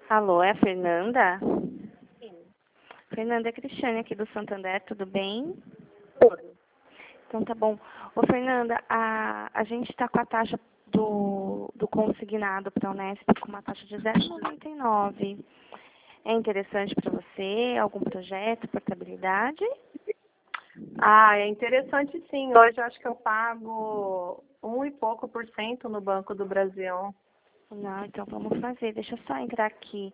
Alô, é a Fernanda? Sim. Fernanda, é a Cristiane aqui do Santander, tudo bem? Tudo. Então tá bom. Ô Fernanda, a gente está com a taxa do consignado para a Unesp com uma taxa de 0,99. É interessante para você? Algum projeto, portabilidade? É interessante sim. Hoje eu acho que eu pago 1 e pouco% no Banco do Brasil. Não, então vamos fazer. Deixa eu só entrar aqui.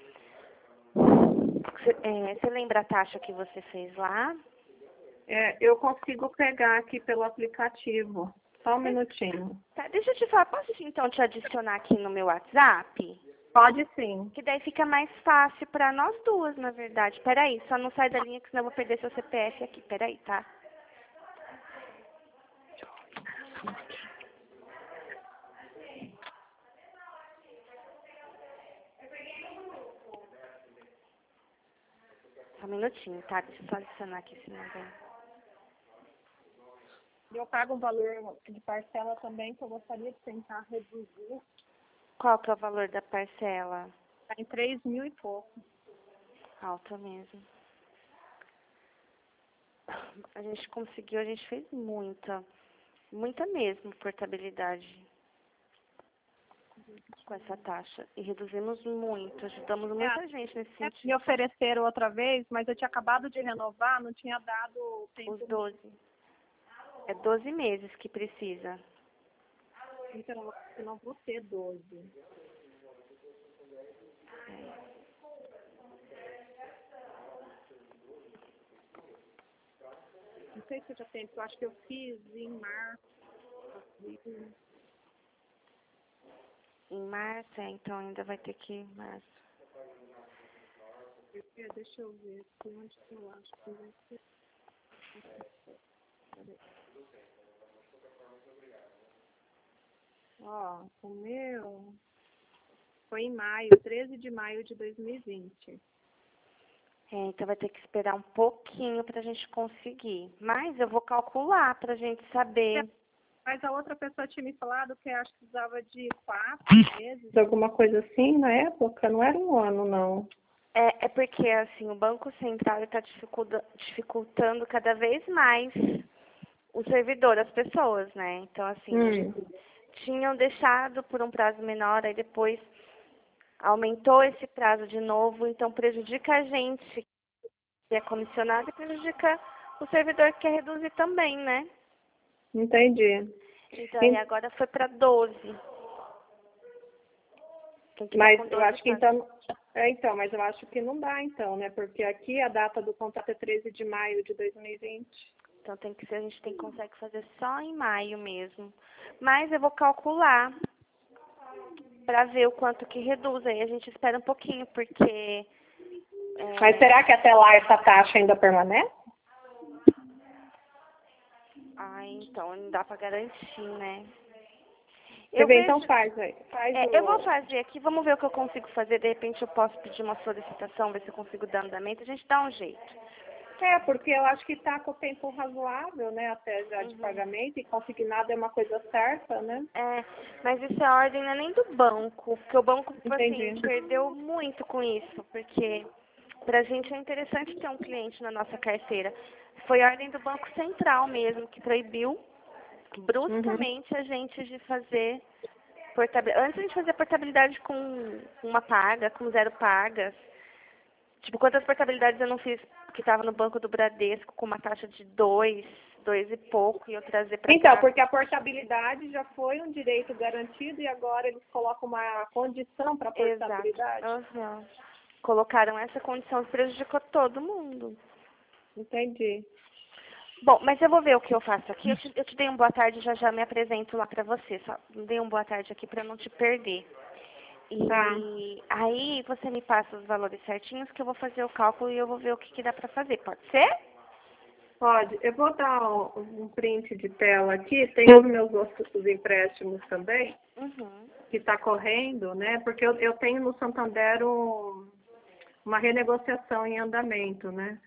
Você lembra a taxa que você fez lá? Eu consigo pegar aqui pelo aplicativo. Só um minutinho. Tá, deixa eu te falar, posso então te adicionar aqui no meu WhatsApp? Pode sim. Que daí fica mais fácil para nós duas, na verdade. Peraí, só não sai da linha que senão eu vou perder seu CPF aqui. Peraí, tá? Só um minutinho, tá? Deixa eu só adicionar aqui esse número. Eu pago um valor de parcela também que eu gostaria de tentar reduzir. Qual que é o valor da parcela? Está em 3.000 e pouco. Alta mesmo. A gente conseguiu, a gente fez muita. Muita mesmo portabilidade com essa taxa. E reduzimos muito, ajudamos muita gente nesse Me sentido. ofereceram outra vez, mas eu tinha acabado de renovar, não tinha dado tempo. Os 12. É 12 meses que precisa. Então, eu não vou ter 12. Não sei se eu já tenho, porque eu acho que eu fiz em março. Em março, então ainda vai ter que ir em março. Deixa eu ver aqui onde que eu acho que vai ser. O meu foi em maio, 13 de maio de 2020. Então vai ter que esperar um pouquinho para a gente conseguir. Mas eu vou calcular para a gente saber. Mas a outra pessoa tinha me falado que acho que precisava de 4 meses, alguma coisa assim, na época. Não era um ano, não. É porque, assim, o Banco Central está dificultando cada vez mais o servidor, as pessoas, né? Então, assim, tinham deixado por um prazo menor, aí depois aumentou esse prazo de novo, então prejudica a gente que é comissionado e prejudica o servidor que quer reduzir também, né? Entendi. Então, aí agora foi para 12. Mas eu acho que então... mas eu acho que não dá então, né? Porque aqui a data do contrato é 13 de maio de 2020. Então tem que ser, a gente consegue fazer só em maio mesmo. Mas eu vou calcular para ver o quanto que reduz. Aí a gente espera um pouquinho, porque... Mas será que até lá essa taxa ainda permanece? Então não dá para garantir, né? Então faz aí. Eu vou fazer aqui, vamos ver o que eu consigo fazer. De repente eu posso pedir uma solicitação, ver se eu consigo dar andamento. A gente dá um jeito. Porque eu acho que está com o tempo razoável, né? Até já de pagamento, e consignado é uma coisa certa, né? Mas isso é ordem não é nem do banco, porque o banco, Entendi. assim, perdeu muito com isso, porque pra gente é interessante ter um cliente na nossa carteira. Foi ordem do Banco Central mesmo, que proibiu bruscamente a gente de fazer portabilidade. Antes a gente fazia portabilidade com uma paga, com 0 pagas. Tipo, quantas portabilidades eu não fiz que estava no Banco do Bradesco com uma taxa de 2 e pouco, e eu trazer para cá. Então, porque a portabilidade já foi um direito garantido e agora eles colocam uma condição para a portabilidade. Exato. Colocaram essa condição que prejudicou todo mundo. Entendi. Bom, mas eu vou ver o que eu faço aqui. Eu te dei uma boa tarde, já me apresento lá para você. Só dei uma boa tarde aqui para não te perder. E aí você me passa os valores certinhos que eu vou fazer o cálculo e eu vou ver o que dá para fazer. Pode ser? Pode. Eu vou dar um print de tela aqui. Tem os meus outros empréstimos também, que está correndo, né? Porque eu tenho no Santander uma renegociação em andamento, né?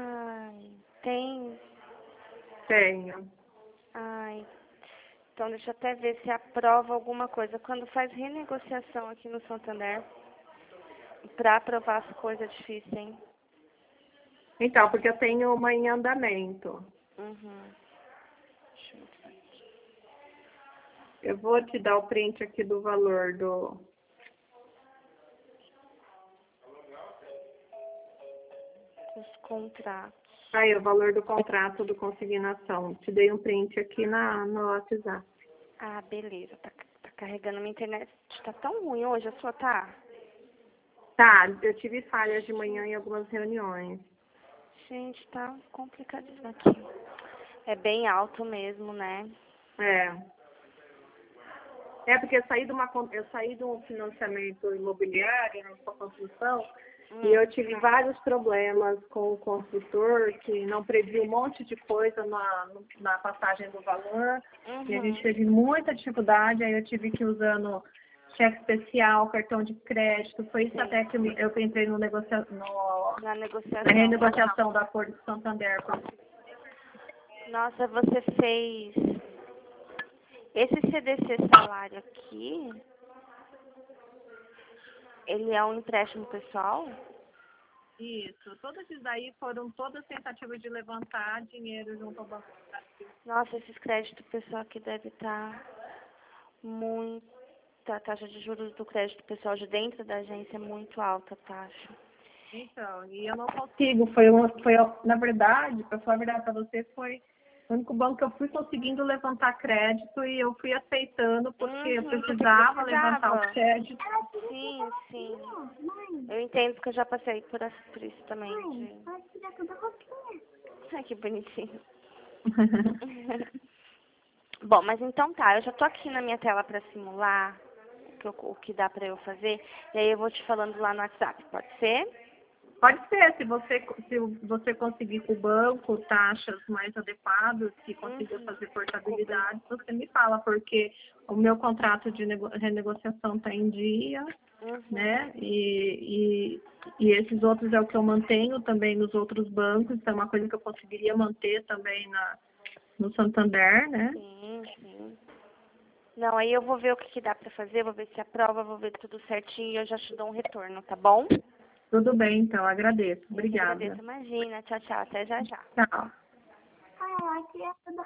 Tem. Tenho. Então deixa eu até ver se aprova alguma coisa. Quando faz renegociação aqui no Santander, Pra aprovar as coisas é difícil, hein? Então, porque eu tenho uma em andamento. Uhum. Deixa eu ver aqui. Eu vou te dar o print aqui do valor do... Os contratos. Aí, o valor do contrato do consignação. Te dei um print aqui no WhatsApp. Ah, beleza. Tá carregando minha internet. Tá tão ruim hoje, a sua tá? Tá, eu tive falhas de manhã em algumas reuniões. Gente, tá complicadíssimo aqui. É bem alto mesmo, né? É porque eu saí de um financiamento imobiliário na construção e eu tive vários problemas com o construtor que não previu um monte de coisa na passagem do valor. E a gente teve muita dificuldade, aí eu tive que ir usando cheque especial, cartão de crédito. Foi isso até que eu entrei na na negociação. renegociação do acordo de Santander. Nossa, você fez esse CDC salário aqui, ele é um empréstimo pessoal? Isso, todos esses daí foram todas tentativas de levantar dinheiro junto ao Banco do Brasil. Nossa, esses créditos pessoal aqui deve estar muito... A taxa de juros do crédito pessoal de dentro da agência é muito alta a taxa. Então, e eu não consigo. Na verdade, para falar a verdade para você, foi o único banco que eu fui conseguindo levantar crédito e eu fui aceitando porque eu precisava levantar o crédito. Sim, sim. Eu entendo porque eu já passei por isso também. Ai, que bonitinho. Bom, mas então tá, eu já tô aqui na minha tela para simular o que dá para eu fazer, e aí eu vou te falando lá no WhatsApp, pode ser? Pode ser, se você conseguir com o banco taxas mais adequadas, se conseguir fazer portabilidade, você me fala, porque o meu contrato de renegociação está em dia, né? E esses outros é o que eu mantenho também nos outros bancos, então é uma coisa que eu conseguiria manter também no Santander, né? Sim, sim. Não, aí eu vou ver o que dá para fazer, vou ver se aprova, vou ver tudo certinho e eu já te dou um retorno, tá bom? Tudo bem, então, agradeço. Eu Obrigada. agradeço, imagina. Tchau, tchau, até já já. Tchau.